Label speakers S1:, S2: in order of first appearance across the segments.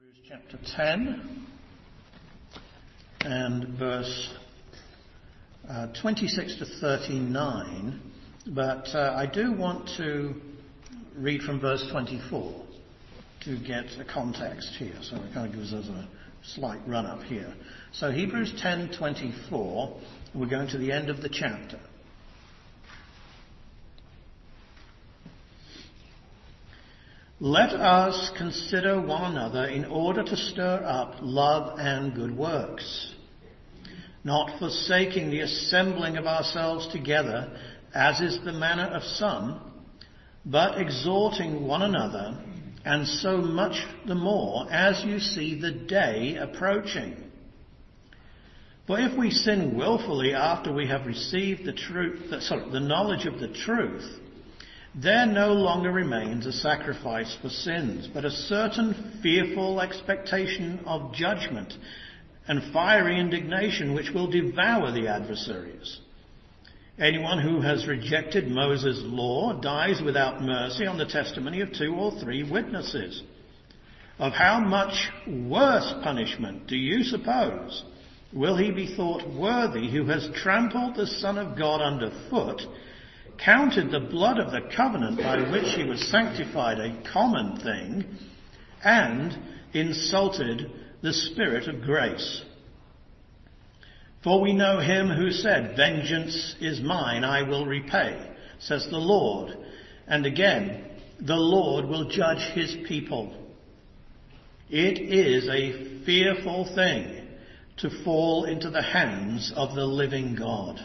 S1: Hebrews chapter 10 and verse 26 to 39, but I do want to read from verse 24 to get a context here, so it kind of gives us a slight run-up here. So Hebrews 10:24, we're going to the end of the chapter. Let us consider one another in order to stir up love and good works, not forsaking the assembling of ourselves together, as is the manner of some, but exhorting one another, and so much the more as you see the day approaching. For if we sin willfully after we have received the knowledge of the truth, there no longer remains a sacrifice for sins, but a certain fearful expectation of judgment and fiery indignation which will devour the adversaries. Anyone who has rejected Moses' law dies without mercy on the testimony of 2 or 3 witnesses. Of how much worse punishment do you suppose will he be thought worthy who has trampled the Son of God underfoot, counted the blood of the covenant by which he was sanctified a common thing, and insulted the Spirit of grace? For we know him who said, "Vengeance is mine, I will repay, says the Lord." And again, the Lord will judge his people. It is a fearful thing to fall into the hands of the living God.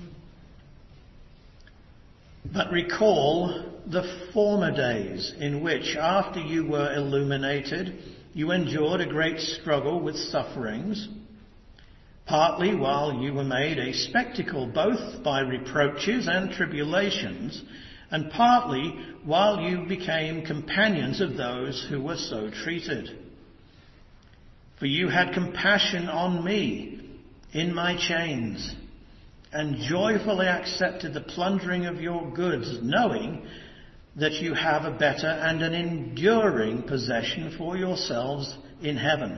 S1: But recall the former days in which, after you were illuminated, you endured a great struggle with sufferings, partly while you were made a spectacle both by reproaches and tribulations, and partly while you became companions of those who were so treated. For you had compassion on me in my chains, and joyfully accepted the plundering of your goods, knowing that you have a better and an enduring possession for yourselves in heaven.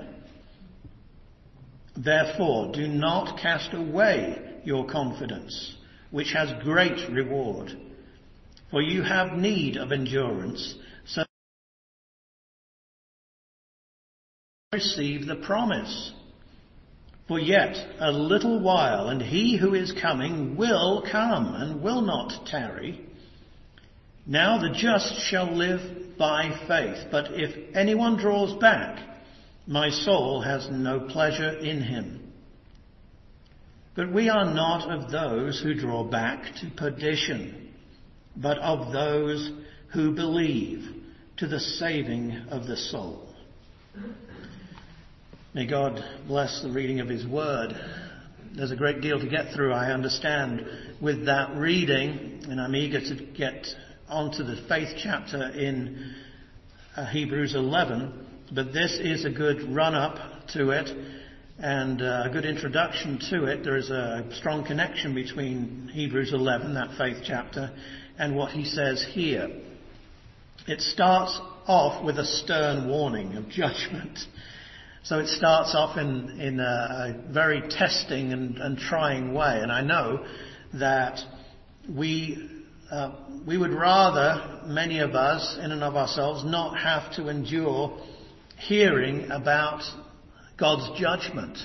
S1: Therefore, do not cast away your confidence, which has great reward, for you have need of endurance, so that you receive the promise. For yet a little while, and he who is coming will come and will not tarry. Now the just shall live by faith, but if anyone draws back, my soul has no pleasure in him. But we are not of those who draw back to perdition, but of those who believe to the saving of the soul. May God bless the reading of his word. There's a great deal to get through, I understand, with that reading, and I'm eager to get onto the faith chapter in Hebrews 11, but this is a good run-up to it and a good introduction to it. There is a strong connection between Hebrews 11, that faith chapter, and what he says here. It starts off with a stern warning of judgment. So it starts off in a very testing and trying way. And I know that we would rather, many of us, in and of ourselves, not have to endure hearing about God's judgment.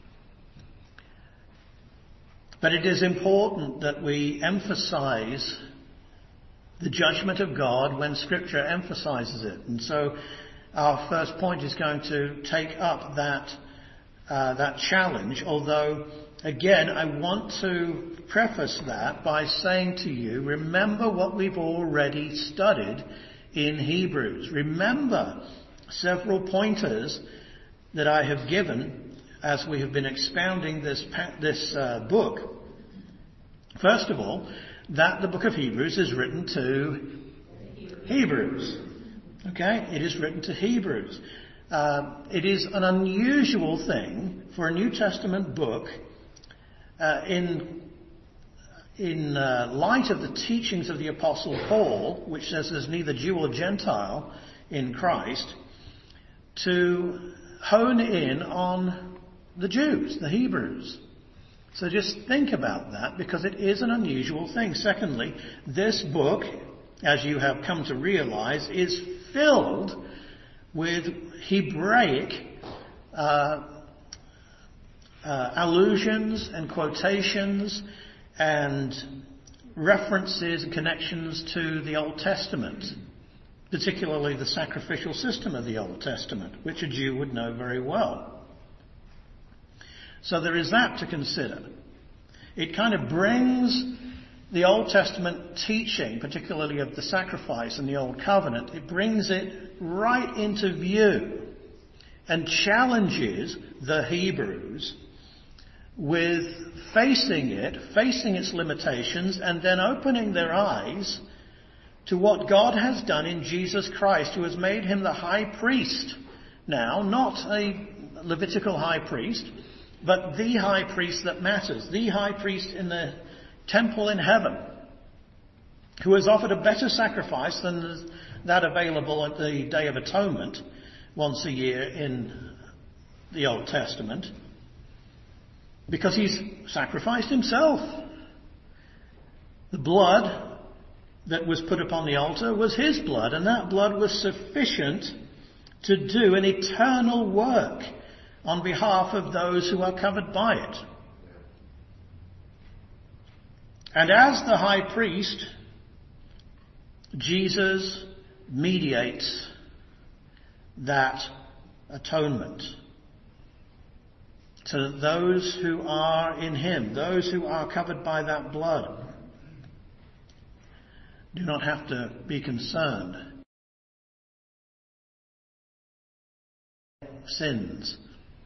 S1: But it is important that we emphasize the judgment of God when Scripture emphasizes it. And so our first point is going to take up that challenge, although, again, I want to preface that by saying to you, remember what we've already studied in Hebrews. Remember several pointers that I have given as we have been expounding this book. First of all, that the book of Hebrews is written to Hebrews. Okay, it is written to Hebrews. It is an unusual thing for a New Testament book, in light of the teachings of the Apostle Paul, which says there's neither Jew or Gentile in Christ, to hone in on the Jews, the Hebrews. So just think about that, because it is an unusual thing. Secondly, this book, as you have come to realize, is filled with Hebraic allusions and quotations and references and connections to the Old Testament, particularly the sacrificial system of the Old Testament, which a Jew would know very well. So there is that to consider. It kind of brings the Old Testament teaching, particularly of the sacrifice and the Old Covenant, it brings it right into view and challenges the Hebrews with facing its limitations, and then opening their eyes to what God has done in Jesus Christ, who has made him the high priest now, not a Levitical high priest, but the high priest that matters, the high priest in the temple in heaven, who has offered a better sacrifice than that available at the Day of Atonement once a year in the Old Testament, because he's sacrificed himself. The blood that was put upon the altar was his blood, and that blood was sufficient to do an eternal work on behalf of those who are covered by it. And as the high priest, Jesus mediates that atonement to those who are in him, those who are covered by that blood. Do not have to be concerned. Sins,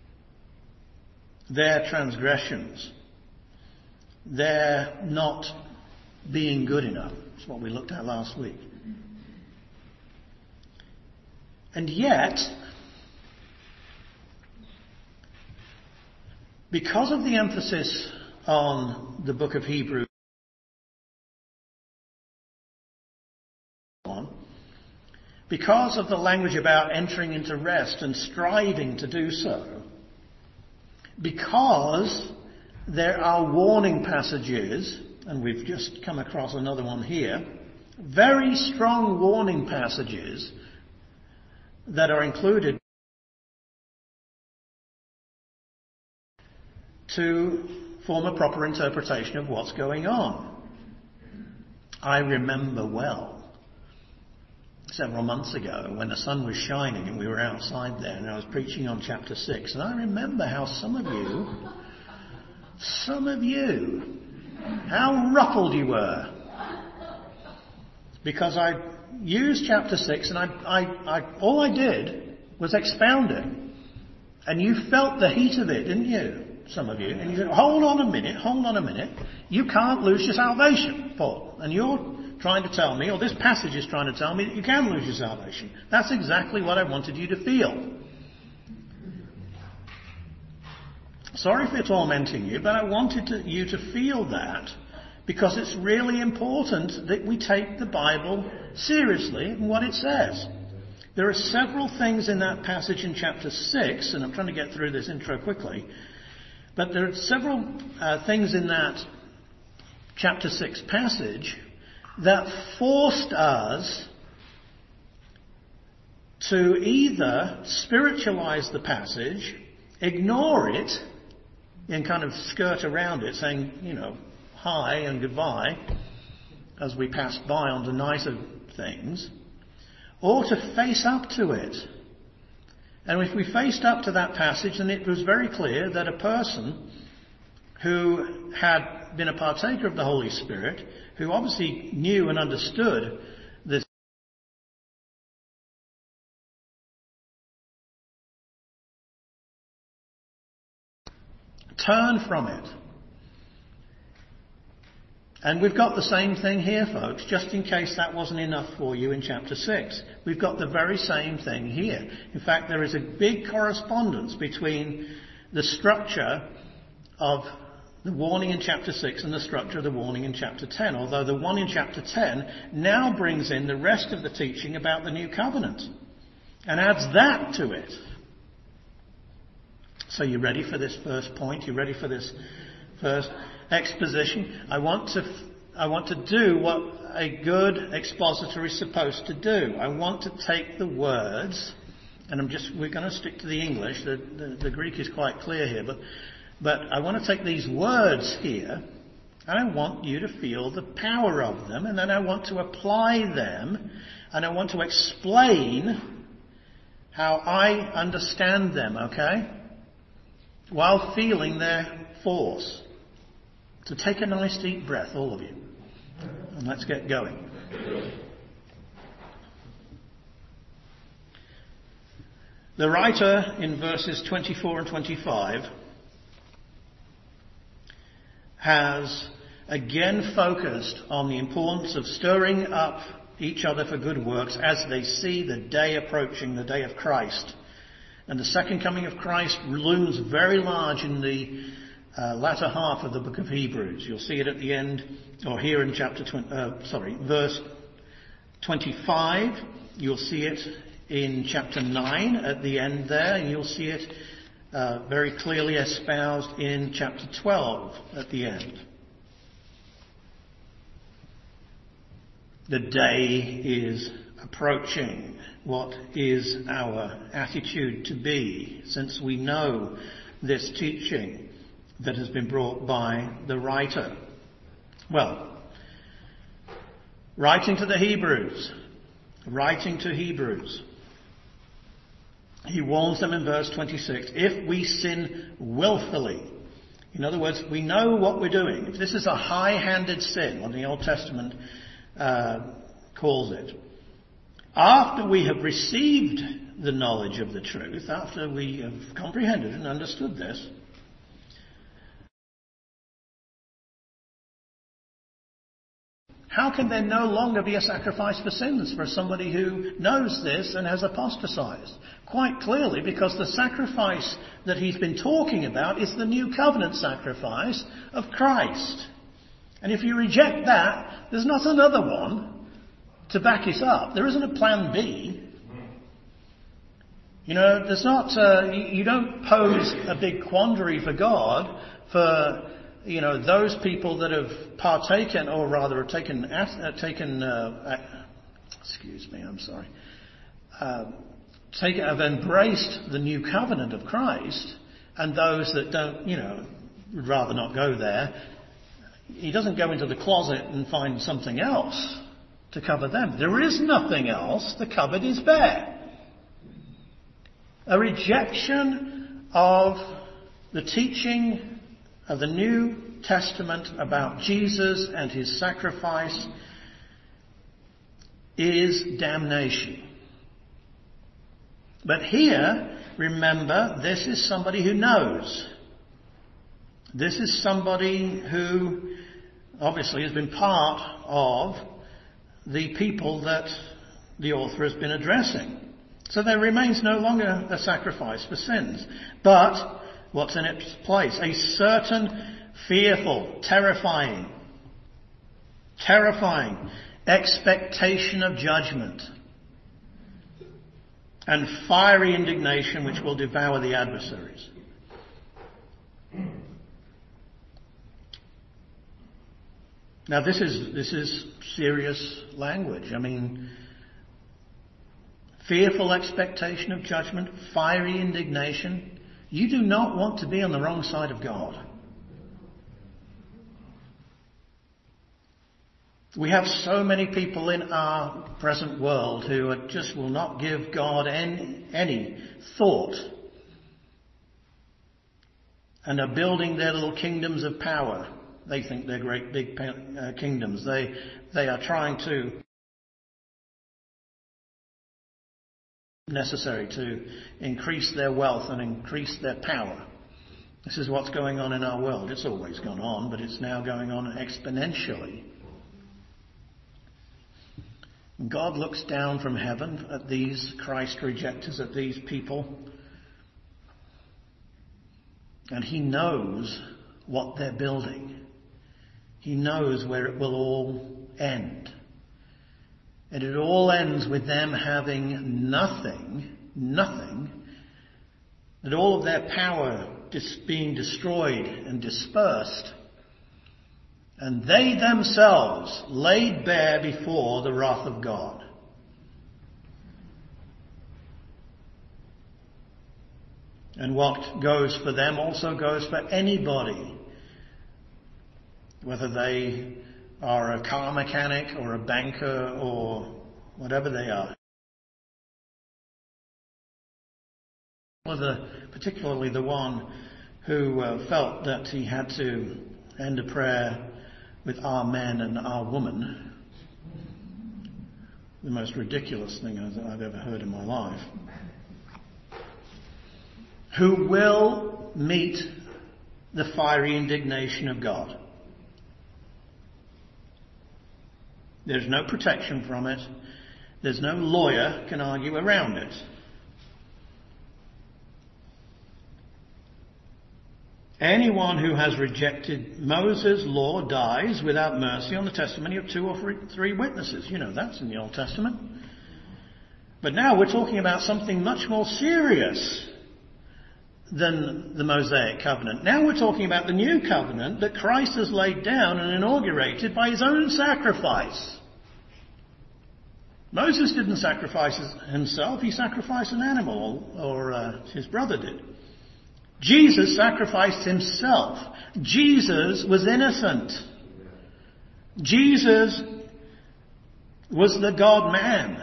S1: their transgressions, their not being good enough. That's what we looked at last week. And yet, because of the emphasis on the book of Hebrews, because of the language about entering into rest and striving to do so, because there are warning passages, and we've just come across another one here, very strong warning passages that are included to form a proper interpretation of what's going on. I remember well, several months ago, when the sun was shining and we were outside there, and I was preaching on chapter 6, and I remember how some of you, how ruffled you were, because I used chapter 6 and all I did was expound it, and you felt the heat of it, didn't you? Some of you, and you said, hold on a minute, you can't lose your salvation, Paul, and you're trying to tell me, or this passage is trying to tell me, that you can lose your salvation. That's exactly what I wanted you to feel. Sorry for tormenting you, but I wanted you to feel that, because it's really important that we take the Bible seriously and what it says. There are several things in that passage in chapter 6, and I'm trying to get through this intro quickly, but there are several things in that chapter 6 passage that forced us to either spiritualize the passage, ignore it, and kind of skirt around it, saying, hi and goodbye, as we passed by on to nicer things, or to face up to it. And if we faced up to that passage, then it was very clear that a person who had been a partaker of the Holy Spirit, who obviously knew and understood this, turn from it. And we've got the same thing here, folks, just in case that wasn't enough for you in chapter 6. We've got the very same thing here. In fact, there is a big correspondence between the structure of the warning in chapter 6 and the structure of the warning in chapter 10, although the one in chapter 10 now brings in the rest of the teaching about the new covenant. and adds that to it. So you ready for this first point? You ready for this first exposition? I want to do what a good expositor is supposed to do. I want to take the words, and we're going to stick to the English. The Greek is quite clear here, but I want to take these words here, and I want you to feel the power of them, and then I want to apply them, and I want to explain how I understand them, okay? While feeling their force. So take a nice deep breath, all of you. And let's get going. The writer in verses 24 and 25 has again focused on the importance of stirring up each other for good works as they see the day approaching, the day of Christ. And the second coming of Christ looms very large in the latter half of the book of Hebrews. You'll see it at the end, or here in verse 25. You'll see it in chapter 9 at the end there, and you'll see it very clearly espoused in chapter 12 at the end. The day is approaching. What is our attitude to be, since we know this teaching that has been brought by the writer? Well, writing to Hebrews, he warns them in verse 26, if we sin willfully, in other words, we know what we're doing. If this is a high-handed sin, what the Old Testament calls it, after we have received the knowledge of the truth, after we have comprehended and understood this, how can there no longer be a sacrifice for sins for somebody who knows this and has apostatized? Quite clearly, because the sacrifice that he's been talking about is the new covenant sacrifice of Christ. And if you reject that, there's not another one to back it up. There isn't a plan B. You know, there's not. You don't pose a big quandary for God for, you know, those people that have partaken, or rather have embraced the new covenant of Christ, and those that don't, you know, would rather not go there. He doesn't go into the closet and find something else to cover them. There is nothing else. The cupboard is bare. A rejection of the teaching of the New Testament about Jesus and his sacrifice is damnation. But here, remember, this is somebody who knows. This is somebody who obviously has been part of the people that the author has been addressing. So there remains no longer a sacrifice for sins. But what's in its place? A certain fearful, terrifying expectation of judgment and fiery indignation which will devour the adversaries. Now this is serious language. I mean, fearful expectation of judgment, fiery indignation. You do not want to be on the wrong side of God. We have so many people in our present world who just will not give God any thought and are building their little kingdoms of power. They think they're great big kingdoms. They are trying to necessary to increase their wealth and increase their power. This is what's going on in our world. It's always gone on, but it's now going on exponentially. God looks down from heaven at these Christ rejectors, at these people, and he knows what they're building. He knows where it will all end. And it all ends with them having nothing, that all of their power being destroyed and dispersed, and they themselves laid bare before the wrath of God. And what goes for them also goes for anybody, whether they are a car mechanic or a banker or whatever they are. Particularly the one who felt that he had to end a prayer with "Amen" and "Woman." The most ridiculous thing I've ever heard in my life. Who will meet the fiery indignation of God. There's no protection from it. There's no lawyer can argue around it. Anyone who has rejected Moses' law dies without mercy on the testimony of 2 or 3 witnesses. You know that's in the Old Testament. But now we're talking about something much more serious than the Mosaic covenant. Now we're talking about the new covenant that Christ has laid down and inaugurated by his own sacrifice. Moses didn't sacrifice himself, he sacrificed an animal, or his brother did. Jesus sacrificed himself. Jesus was innocent. Jesus was the God-man,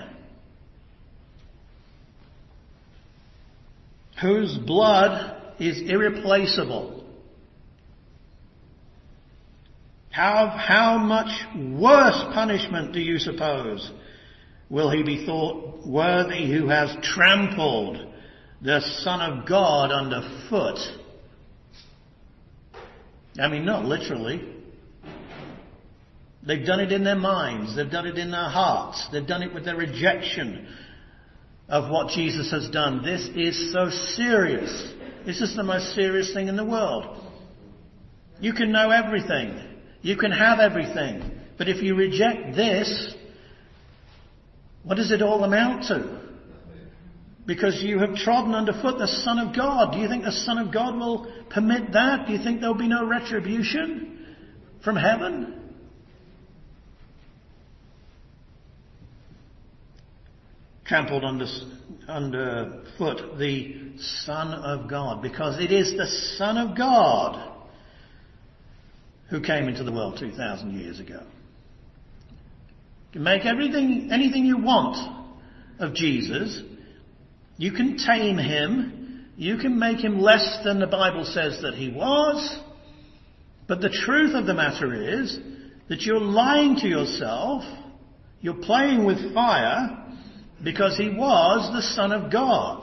S1: whose blood is irreplaceable. How much worse punishment do you suppose will he be thought worthy who has trampled the Son of God underfoot? I mean, not literally. They've done it in their minds. They've done it in their hearts. They've done it with their rejection of what Jesus has done. This is so serious. This is the most serious thing in the world. You can know everything. You can have everything. But if you reject this, what does it all amount to? Because you have trodden underfoot the Son of God. Do you think the Son of God will permit that? Do you think there will be no retribution from heaven? Trampled underfoot the Son of God, because it is the Son of God who came into the world 2,000 years ago. You can make anything you want of Jesus. You can tame him. You can make him less than the Bible says that he was. But the truth of the matter is that you're lying to yourself. You're playing with fire, because he was the Son of God.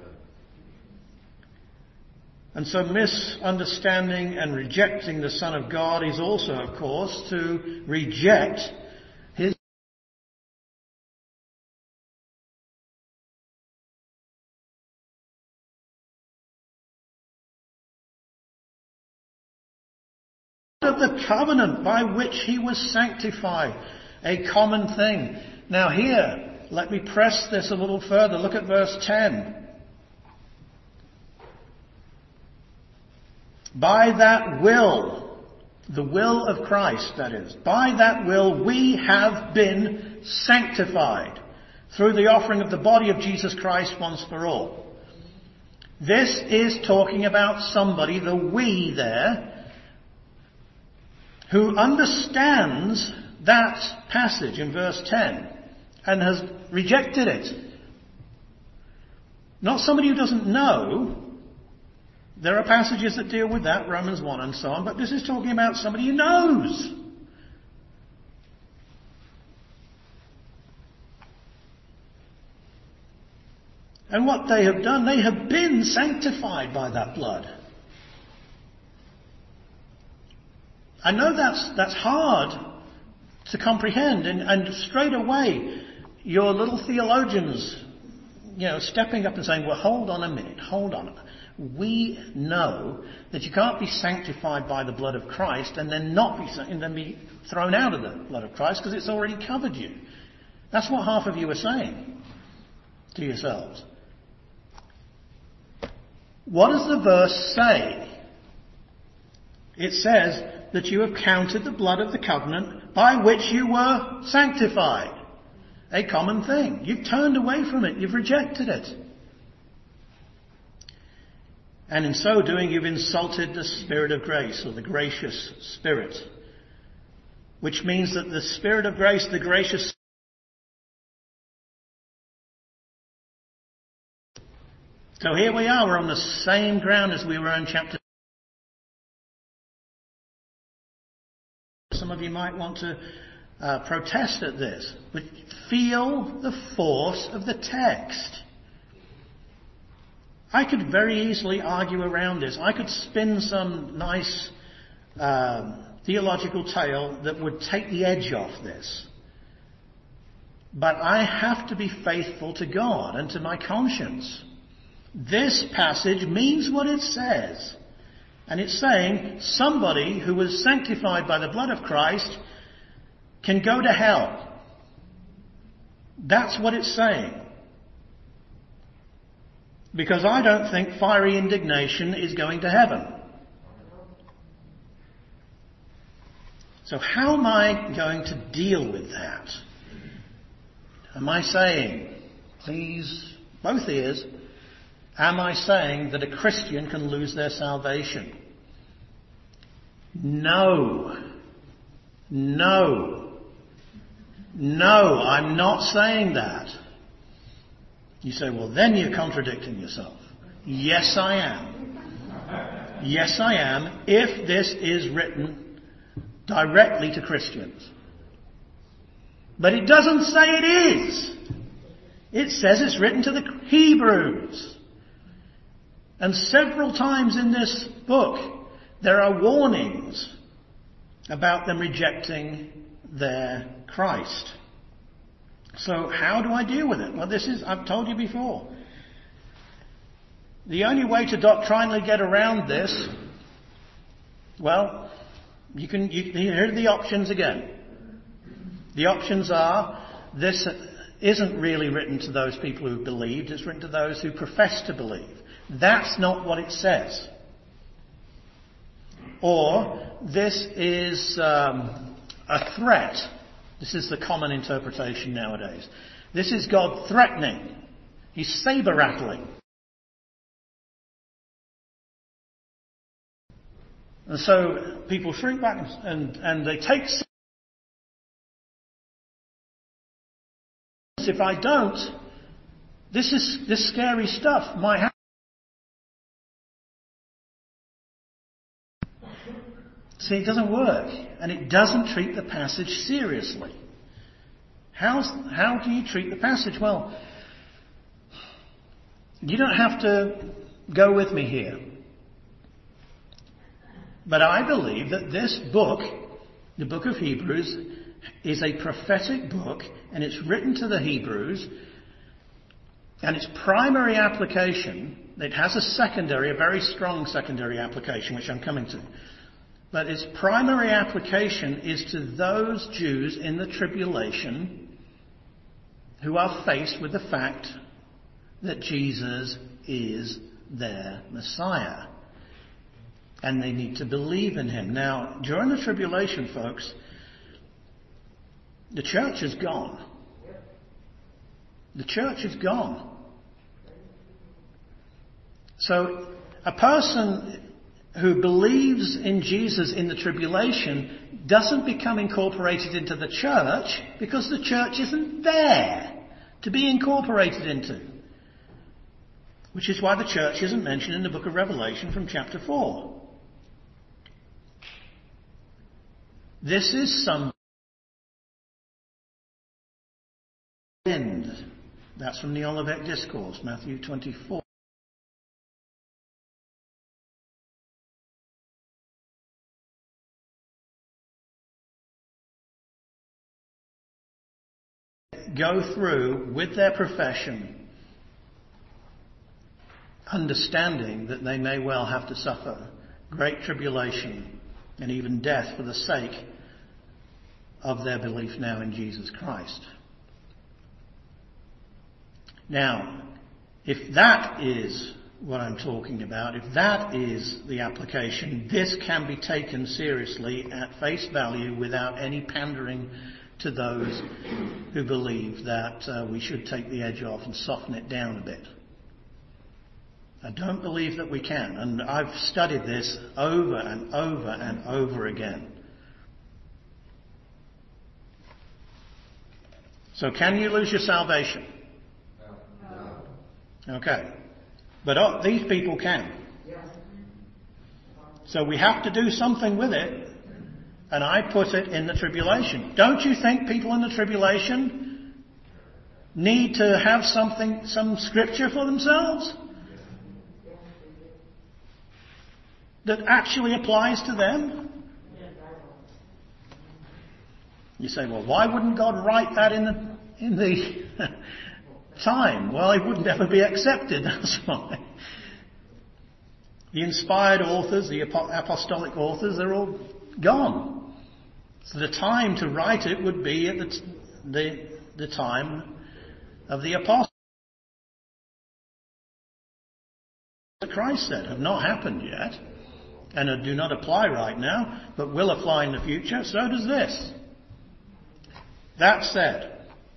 S1: And so misunderstanding and rejecting the Son of God is also, of course, to reject his of the covenant by which he was sanctified, a common thing. Now here, let me press this a little further. Look at verse 10. By that will, the will of Christ, that is, by that will we have been sanctified through the offering of the body of Jesus Christ once for all. This is talking about somebody, the we there, who understands that passage in verse 10 and has rejected it. Not somebody who doesn't know. There are passages that deal with that, Romans 1 and so on, but this is talking about somebody who knows. And what they have done, they have been sanctified by that blood. I know that's hard to comprehend, and straight away your little theologians, stepping up and saying, well, hold on a minute, hold on. We know that you can't be sanctified by the blood of Christ and then be thrown out of the blood of Christ, because it's already covered you. That's what half of you are saying to yourselves. What does the verse say? It says that you have counted the blood of the covenant by which you were sanctified. A common thing. You've turned away from it. You've rejected it. And in so doing, you've insulted the Spirit of grace, or the gracious Spirit. Which means that the Spirit of grace, the gracious So here we are, we're on the same ground as we were in chapter. Some of you might want to protest at this, but feel the force of the text. I could very easily argue around this. I could spin some nice theological tale that would take the edge off this. But I have to be faithful to God and to my conscience. This passage means what it says. And it's saying somebody who was sanctified by the blood of Christ can go to hell. That's what it's saying. Because I don't think fiery indignation is going to heaven. So how am I going to deal with that? Am I saying, please, both ears, am I saying that a Christian can lose their salvation? No. No. No, I'm not saying that. You say, well, then you're contradicting yourself. Yes, I am. Yes, I am, if this is written directly to Christians. But it doesn't say it is. It says it's written to the Hebrews. And several times in this book, there are warnings about them rejecting their Christ. So how do I deal with it? Well, I've told you before. The only way to doctrinally get around this, well, here are the options again. The options are, this isn't really written to those people who believed, it's written to those who profess to believe. That's not what it says. Or, this is a threat. This is the common interpretation nowadays. This is God threatening. He's saber-rattling. And so people shrink back and they take... If I don't, this scary stuff might happen. See, it doesn't work. And it doesn't treat the passage seriously. How do you treat the passage? Well, you don't have to go with me here. But I believe that this book, the book of Hebrews, is a prophetic book, and it's written to the Hebrews, and its primary application, it has a very strong secondary application, which I'm coming to. But its primary application is to those Jews in the tribulation who are faced with the fact that Jesus is their Messiah. And they need to believe in him. Now, during the tribulation, folks, the church is gone. The church is gone. So, a person who believes in Jesus in the tribulation doesn't become incorporated into the church because the church isn't there to be incorporated into. Which is why the church isn't mentioned in the book of Revelation from chapter 4. This is some end. That's from the Olivet Discourse, Matthew 24. Go through with their profession, understanding that they may well have to suffer great tribulation and even death for the sake of their belief now in Jesus Christ. Now, if that is what I'm talking about, if that is the application, this can be taken seriously at face value without any pandering to those who believe that we should take the edge off and soften it down a bit. I don't believe that we can, and I've studied this over and over and over again. So can you lose your salvation? No. Okay. But these people can. So we have to do something with it, and I put it in the tribulation. Don't you think people in the tribulation need to have some scripture for themselves that actually applies to them? You say, well, why wouldn't God write that in the time? Well, it would never be accepted, that's why. The inspired authors, the apostolic authors, they're all gone. So the time to write it would be at the time of the apostles. Christ said have not happened yet, and do not apply right now, but will apply in the future. So does this. That said,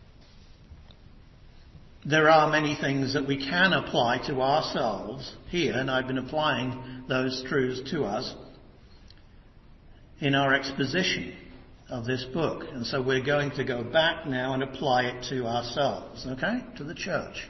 S1: there are many things that we can apply to ourselves here, and I've been applying those truths to us in our exposition of this book. And so we're going to go back now and apply it to ourselves, okay? To the church.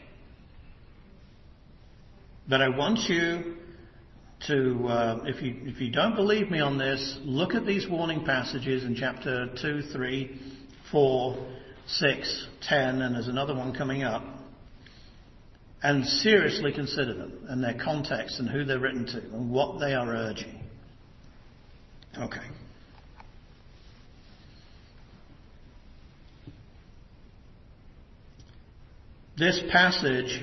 S1: But I want you to, if you don't believe me on this, look at these warning passages in chapter 2, 3, 4, 6, 10, and there's another one coming up. And seriously consider them and their context and who they're written to and what they are urging. Okay. This passage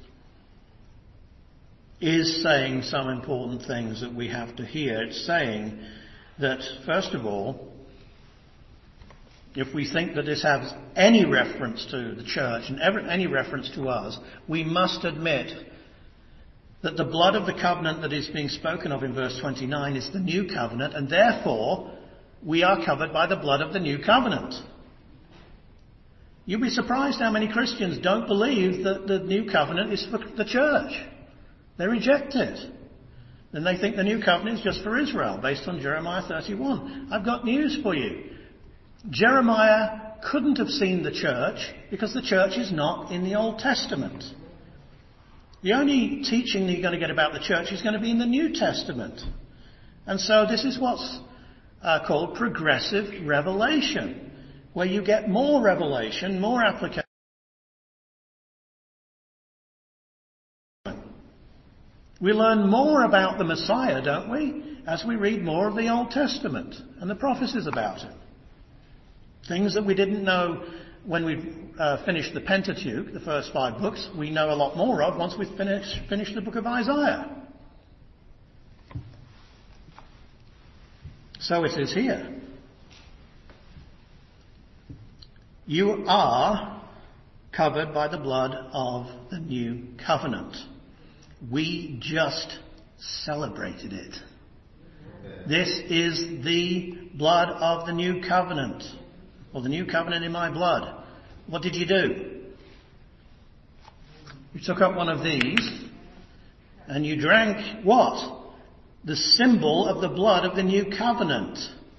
S1: is saying some important things that we have to hear. It's saying that, first of all, if we think that this has any reference to the church and any reference to us, we must admit that the blood of the covenant that is being spoken of in verse 29 is the new covenant, and therefore we are covered by the blood of the new covenant. You'll be surprised how many Christians don't believe that the new covenant is for the church. They reject it. Then they think the new covenant is just for Israel, based on Jeremiah 31. I've got news for you. Jeremiah couldn't have seen the church because the church is not in the Old Testament. The only teaching that you're going to get about the church is going to be in the New Testament. And so this is what's called progressive revelation, where you get more revelation, more application. We learn more about the Messiah, don't we, as we read more of the Old Testament and the prophecies about it. Things that we didn't know when we finished the Pentateuch, the first 5 books, we know a lot more of once we finish the book of Isaiah. So it is here. You are covered by the blood of the new covenant. We just celebrated it. This is the blood of the new covenant. Or the new covenant in my blood. What did you do? You took up one of these and you drank what? The symbol of the blood of the new covenant.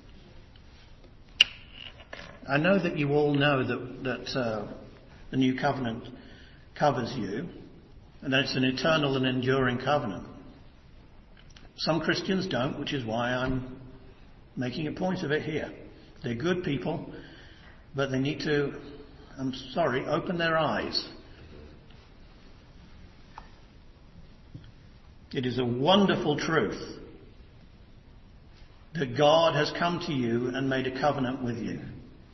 S1: I know that you all know that the new covenant covers you and that it's an eternal and enduring covenant. Some Christians don't, which is why I'm making a point of it here. They're good people, but they need to, open their eyes. It is a wonderful truth that God has come to you and made a covenant with you.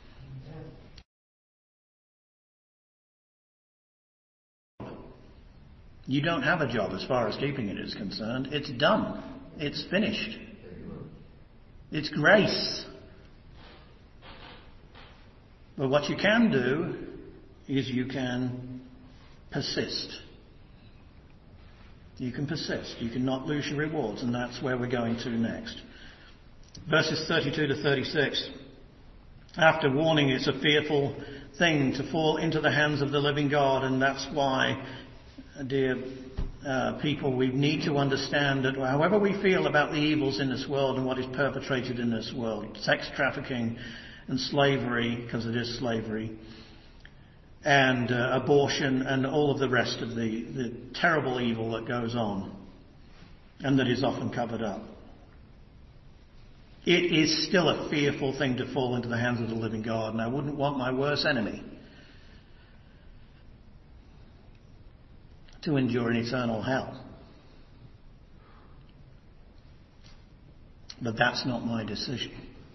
S1: You don't have a job as far as keeping it is concerned. It's done. It's finished. It's grace. But what you can do is you can persist. You can persist. You can not lose your rewards, and that's where we're going to next. Verses 32 to 36. After warning, it's a fearful thing to fall into the hands of the living God, and that's why, dear people, we need to understand that however we feel about the evils in this world and what is perpetrated in this world, sex trafficking and slavery, because it is slavery, and abortion and all of the rest of the terrible evil that goes on and that is often covered up. It is still a fearful thing to fall into the hands of the living God, and I wouldn't want my worst enemy to endure an eternal hell. But that's not my decision.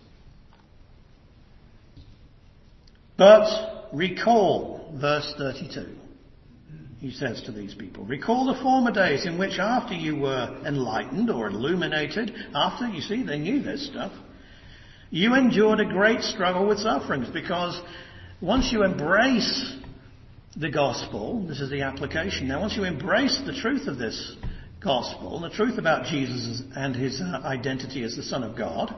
S1: But recall, verse 32. He says to these people, recall the former days in which after you were enlightened or illuminated, after, you see, they knew this stuff, you endured a great struggle with sufferings, because once you embrace the gospel, this is the application now, once you embrace the truth of this gospel, the truth about Jesus and his identity as the Son of God,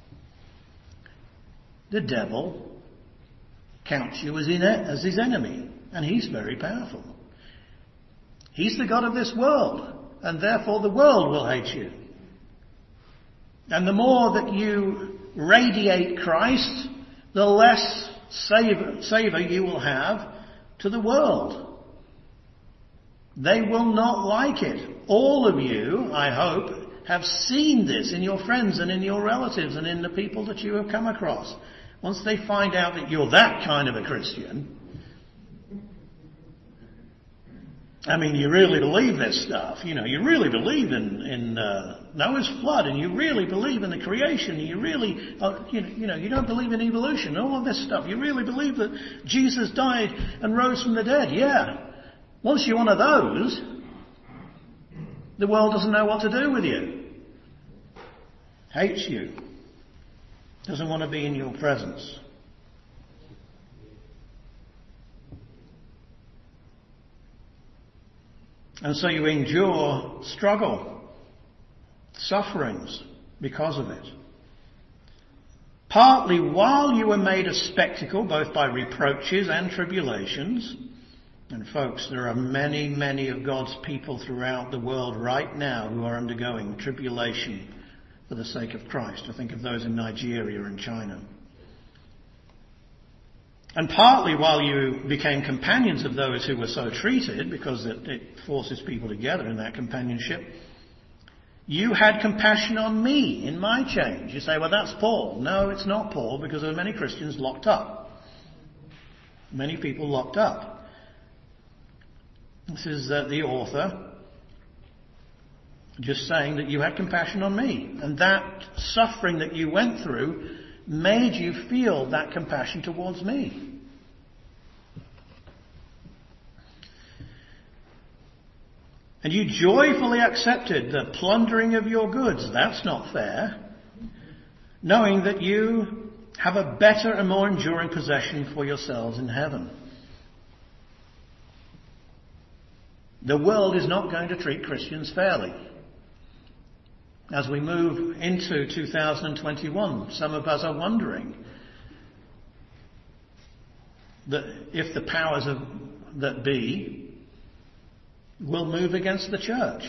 S1: the devil counts you as his enemy, and he's very powerful. He's the God of this world, and therefore the world will hate you. And the more that you radiate Christ, the less savour you will have to the world. They will not like it. All of you, I hope, have seen this in your friends and in your relatives and in the people that you have come across. Once they find out that you're that kind of a Christian, I mean, you really believe this stuff. You know, you really believe in Noah's flood, and you really believe in the creation. And you really, you don't believe in evolution, all of this stuff. You really believe that Jesus died and rose from the dead. Yeah. Once you're one of those, the world doesn't know what to do with you. Hates you. Doesn't want to be in your presence. And so you endure struggle, sufferings because of it. Partly while you were made a spectacle, both by reproaches and tribulations. And folks, there are many, many of God's people throughout the world right now who are undergoing tribulation for the sake of Christ. I think of those in Nigeria and China. And partly while you became companions of those who were so treated, because it forces people together in that companionship, you had compassion on me in my change. You say, well, that's Paul. No, it's not Paul, because there are many Christians locked up. Many people locked up. This is the author just saying that you had compassion on me. And that suffering that you went through made you feel that compassion towards me. And you joyfully accepted the plundering of your goods. That's not fair. Knowing that you have a better and more enduring possession for yourselves in heaven. The world is not going to treat Christians fairly. As we move into 2021, some of us are wondering that if the powers that be will move against the church.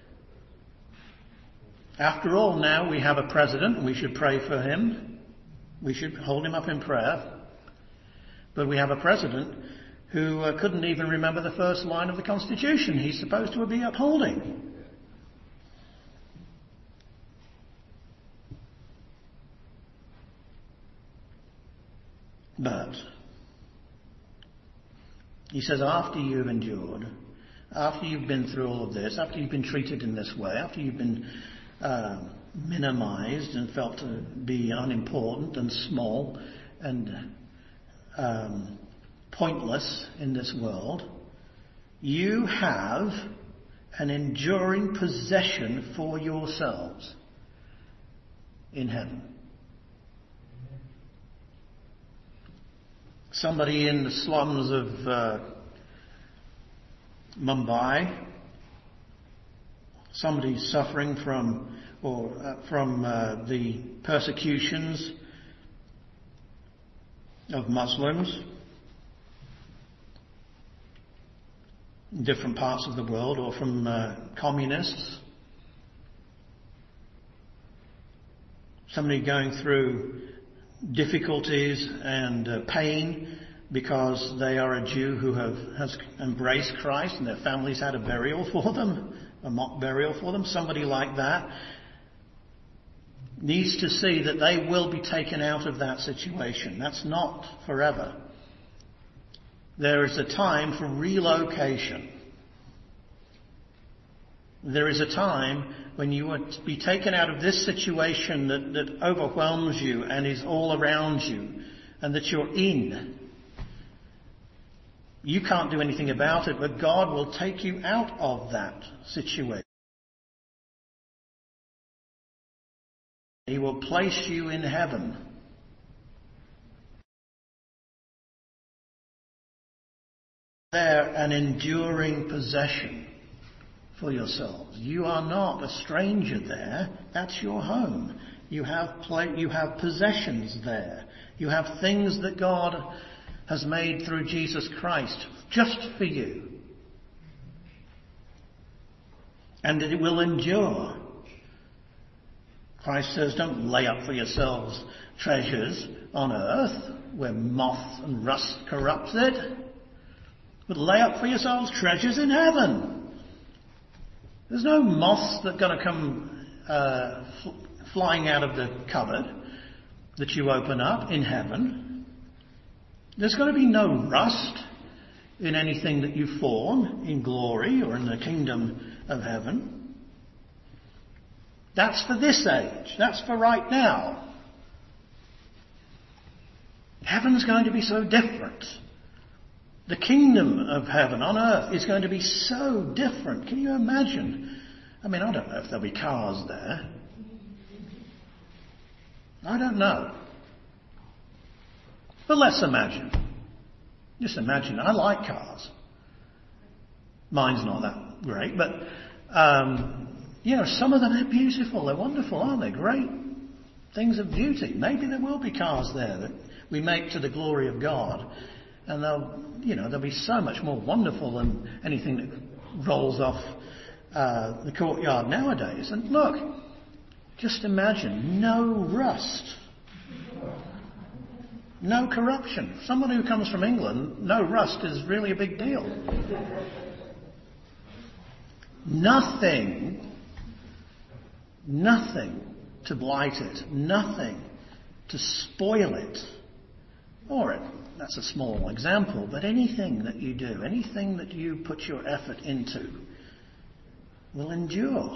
S1: After all, now we have a president, and we should pray for him. We should hold him up in prayer. But we have a president who couldn't even remember the first line of the Constitution he's supposed to be upholding. But he says, after you've endured, after you've been through all of this, after you've been treated in this way, after you've been minimized and felt to be unimportant and small and pointless in this world, you have an enduring possession for yourselves in heaven. Somebody in the slums of Mumbai, somebody suffering from the persecutions of Muslims in different parts of the world, or from communists. Somebody going through difficulties and pain because they are a Jew who has embraced Christ and their families had a burial for them, a mock burial for them. Somebody like that needs to see that they will be taken out of that situation. That's not forever. There is a time for relocation. There is a time when you will be taken out of this situation that overwhelms you and is all around you and that you're in. You can't do anything about it, but God will take you out of that situation. He will place you in heaven. There, an enduring possession for yourselves. You are not a stranger there. That's your home. You have possessions there. You have things that God has made through Jesus Christ just for you. And it will endure. Christ says, don't lay up for yourselves treasures on earth where moth and rust corrupts it, but lay up for yourselves treasures in heaven. There's no moths that are going to come flying out of the cupboard that you open up in heaven. There's going to be no rust in anything that you form in glory or in the kingdom of heaven. That's for this age. That's for right now. Heaven's going to be so different. The kingdom of heaven on earth is going to be so different. Can you imagine? I mean, I don't know if there'll be cars there. I don't know. But let's imagine. Just imagine. I like cars. Mine's not that great, but some of them are beautiful. They're wonderful, aren't they? Great things of beauty. Maybe there will be cars there that we make to the glory of God, and they'll be so much more wonderful than anything that rolls off the courtyard nowadays. And look, just imagine no rust. No corruption. Someone who comes from England, no rust is really a big deal. Nothing to blight it. Nothing to spoil it. That's a small example, but anything that you do, anything that you put your effort into will endure.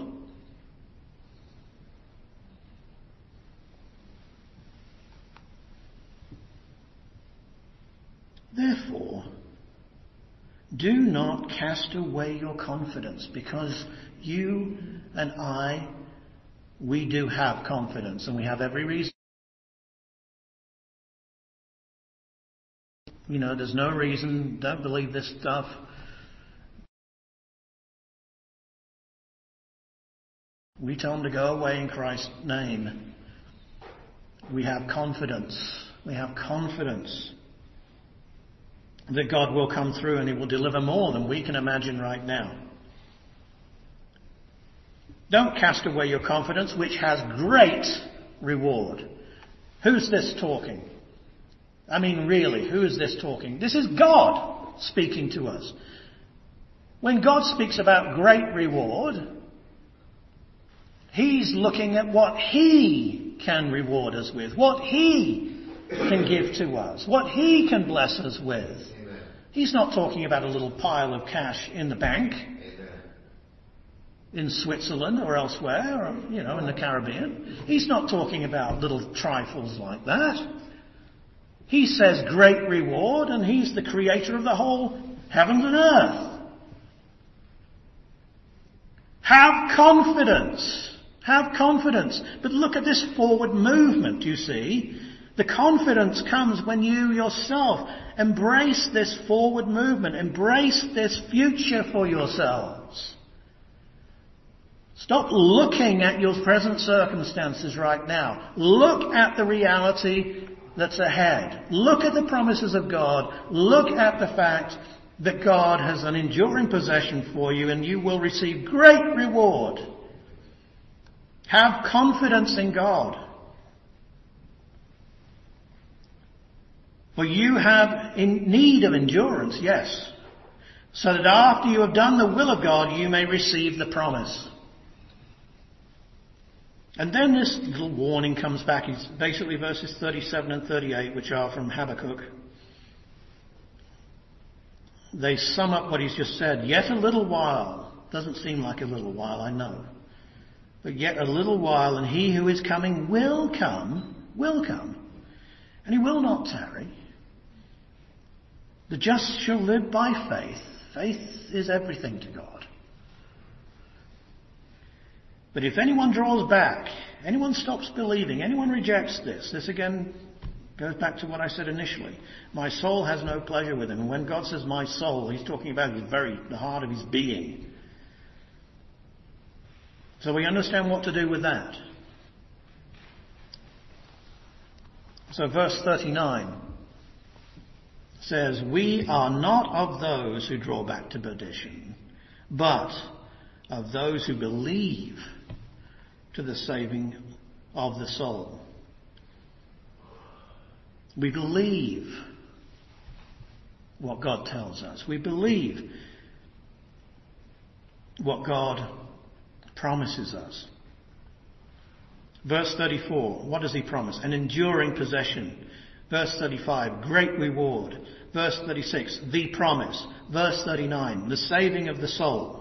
S1: Therefore, do not cast away your confidence, because you and I, we do have confidence, and we have every reason. There's no reason, don't believe this stuff. We tell them to go away in Christ's name. We have confidence. We have confidence that God will come through and He will deliver more than we can imagine right now. Don't cast away your confidence, which has great reward. Who's this talking? I mean, really, who is this talking? This is God speaking to us. When God speaks about great reward, He's looking at what He can reward us with, what He can give to us, what He can bless us with. Amen. He's not talking about a little pile of cash in the bank. Amen. In Switzerland or elsewhere, or, in the Caribbean. He's not talking about little trifles like that. He says great reward, and He's the creator of the whole heavens and earth. Have confidence. Have confidence. But look at this forward movement, you see. The confidence comes when you yourself embrace this forward movement, embrace this future for yourselves. Stop looking at your present circumstances right now. Look at the reality that's ahead. Look at the promises of God. Look at the fact that God has an enduring possession for you and you will receive great reward. Have confidence in God. For you have in need of endurance, yes, so that after you have done the will of God, you may receive the promise. And then this little warning comes back. It's basically verses 37 and 38, which are from Habakkuk. They sum up what he's just said. Yet a little while. Doesn't seem like a little while, I know. But yet a little while, and he who is coming will come, and he will not tarry. The just shall live by faith. Faith is everything to God. But if anyone draws back, anyone stops believing, anyone rejects this again goes back to what I said initially. My soul has no pleasure with him. And when God says my soul, he's talking about the heart of his being. So we understand what to do with that. So verse 39 says, we are not of those who draw back to perdition, but of those who believe to the saving of the soul. We believe what God tells us. We believe what God promises us. Verse 34, what does he promise? An enduring possession. Verse 35, great reward. Verse 36, the promise. Verse 39, the saving of the soul.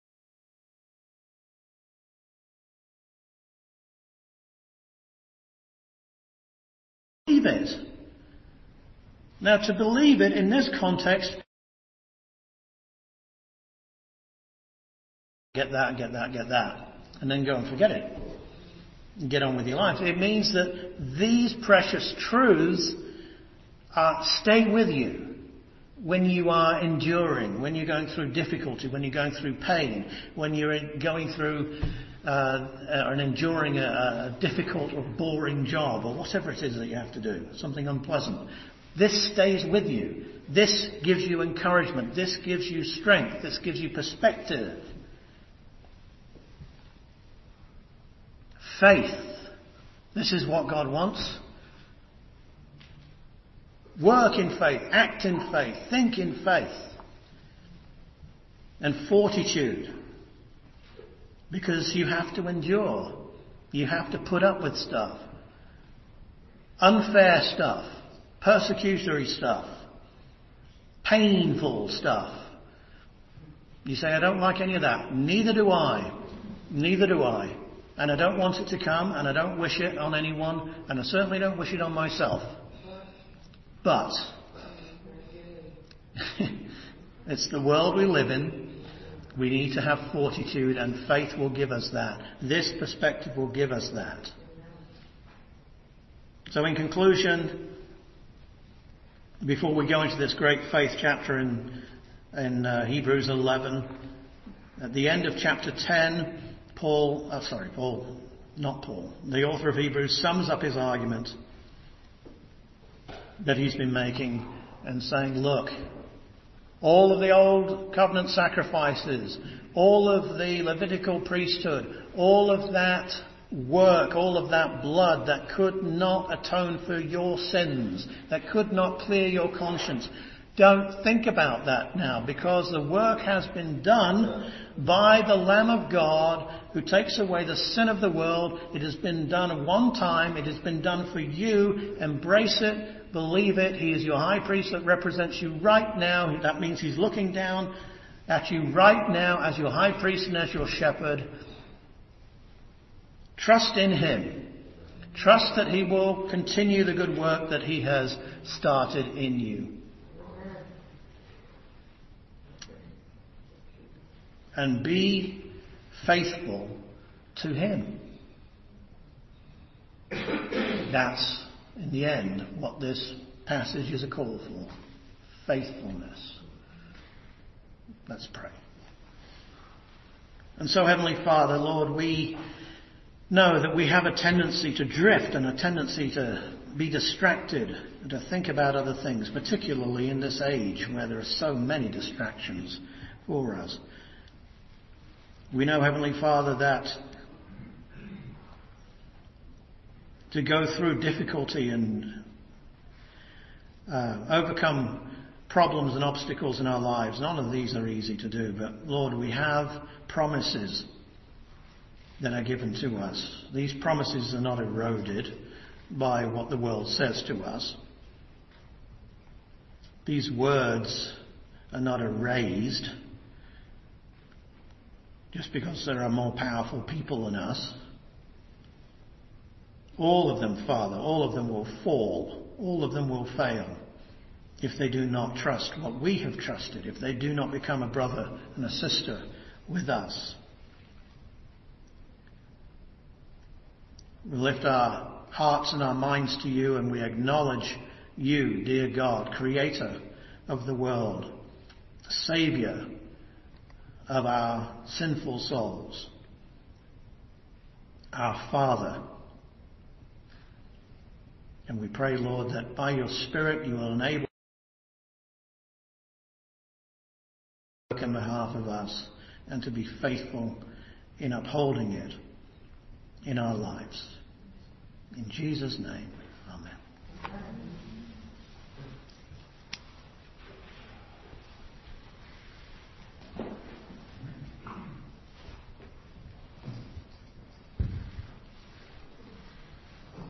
S1: Believe it. Now, to believe it in this context, get that, and then go and forget it. And get on with your life. It means that these precious truths stay with you when you are enduring, when you're going through difficulty, when you're going through pain, when you're going through and enduring a difficult or boring job or whatever it is that you have to do, something unpleasant. This stays with you. This gives you encouragement. This gives you strength. This gives you perspective. Faith. This is what God wants. Work in faith. Act in faith. Think in faith. And fortitude. Because you have to endure. You have to put up with stuff. Unfair stuff. Persecutory stuff. Painful stuff. You say, I don't like any of that. Neither do I. Neither do I. And I don't want it to come, and I don't wish it on anyone, and I certainly don't wish it on myself. But it's the world we live in. We need to have fortitude, and faith will give us that. This perspective will give us that. So in conclusion, before we go into this great faith chapter in Hebrews 11, at the end of chapter 10, the author of Hebrews sums up his argument that he's been making and saying, look, all of the old covenant sacrifices, all of the Levitical priesthood, all of that work, all of that blood that could not atone for your sins, that could not clear your conscience. Don't think about that now, because the work has been done by the Lamb of God who takes away the sin of the world. It has been done at one time. It has been done for you. Embrace it. Believe it. He is your high priest that represents you right now. That means he's looking down at you right now as your high priest and as your shepherd. Trust in him. Trust that he will continue the good work that he has started in you. And be faithful to him. That's in the end, what this passage is a call for. Faithfulness. Let's pray. And so, Heavenly Father, Lord, we know that we have a tendency to drift and a tendency to be distracted and to think about other things, particularly in this age where there are so many distractions for us. We know, Heavenly Father, that to go through difficulty and overcome problems and obstacles in our lives, none of these are easy to do. But Lord, we have promises that are given to us. These promises are not eroded by what the world says to us. These words are not erased just because there are more powerful people than us. All of them, Father, all of them will fall. All of them will fail if they do not trust what we have trusted, if they do not become a brother and a sister with us. We lift our hearts and our minds to you, and we acknowledge you, dear God, creator of the world, Saviour of our sinful souls, our Father. And we pray, Lord, that by your Spirit you will enable to work on behalf of us and to be faithful in upholding it in our lives. In Jesus' name.